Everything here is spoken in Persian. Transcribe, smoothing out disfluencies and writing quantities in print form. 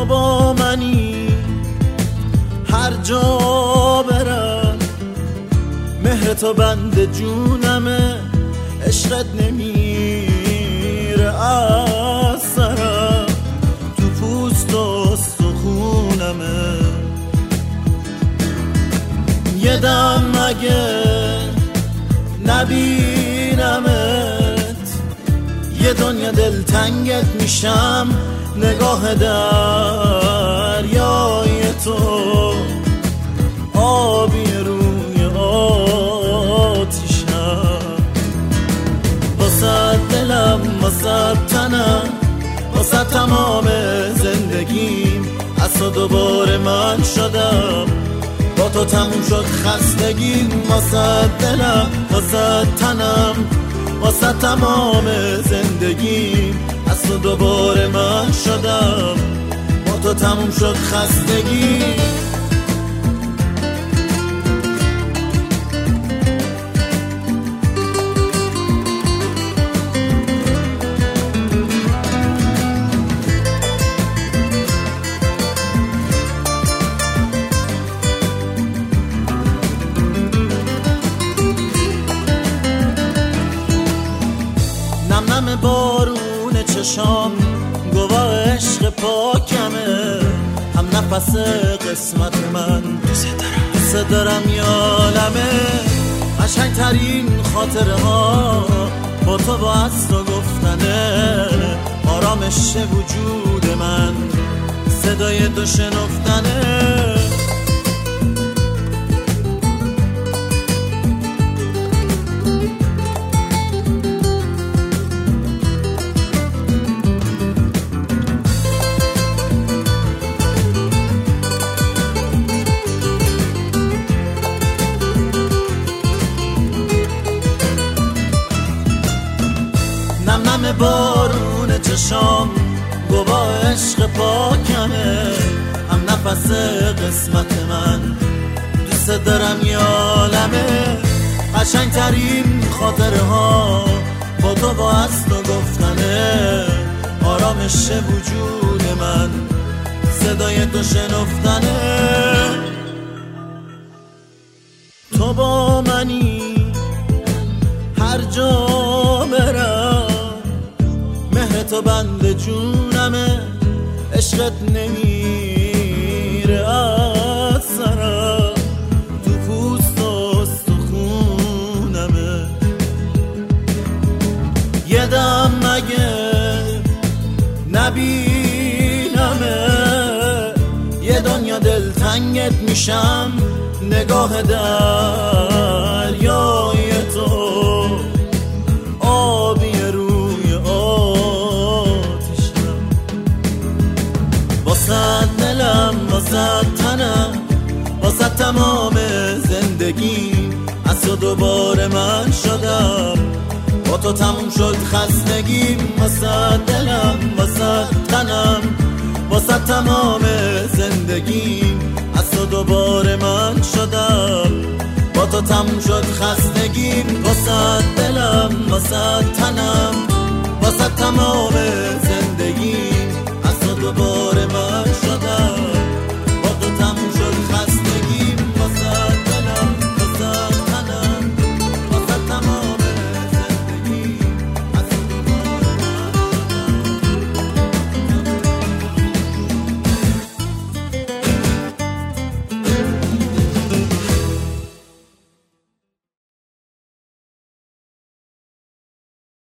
تو با منی هر جا برم، مهر تو بند جونمه، عشقت نمیره از سرم، تو پوست و استخونمه. یه دم مگه نبینمت، یه دنیا دلتنگت میشم، نگاه دریای تو آبی روی آتیشم. واسه دلم، واسه تنم، واسه تمام زندگیم، از تو دوباره من شدم، با تو تموم شد خستگیم. واسه دلم، واسه تنم، واسه تمام زندگیم، از تو دوباره من شدم، با تو تموم شد خستگیم. نم بارون چشام گواه عشق پاکمه، هم نفس قسمت من، دوست دارم یالمه. قشنگ ترین خاطره ها با تو، با از تو گفتنه، آرامش وجود من، صدای تو شنفتنه. نم بارون چشام گواه عشق پاکمه، هم نفس قسمت من، دوست دارم یالمه. قشنگ ترین خاطره ها با تو، با از تو گفتنه، آرامش وجود من، صدای تو شنفتنه. تو با منی هر جا برم، مهر تو بند جونمه، عشقت نمیره از سرم، تو پوست و استخونمه. یه دم مگه نبینمه، یه دنیا دلتنگت میشم، نگاه دریای تو آبی روی آتیشم. واسه دلم، واسه تنم، واسه تمام زندگیم، از تو دوباره من شدم، با تو تموم شد خستگیم. واسه دلم، واسه تنم، واسه تمام زندگیم، از تو دوباره من شدم، با تو تموم شد خستگیم. واسه دلم، واسه تنم، واسه تمام